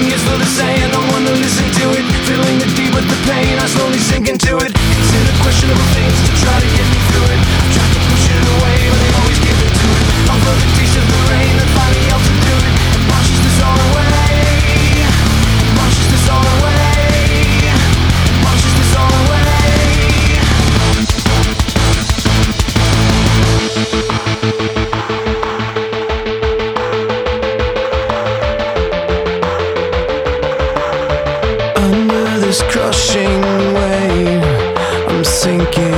nothing useful to say and no one to listen to it. Filling the deep with the pain, I slowly sink into it. Consider questionable things to try to get me through it. I've tried to push it away, but they always give it to it. Although the taste of the rain and finally helps to do it. It washes this all away. It washes this all away. It washes this all away. Under this crushing wave, I'm sinking.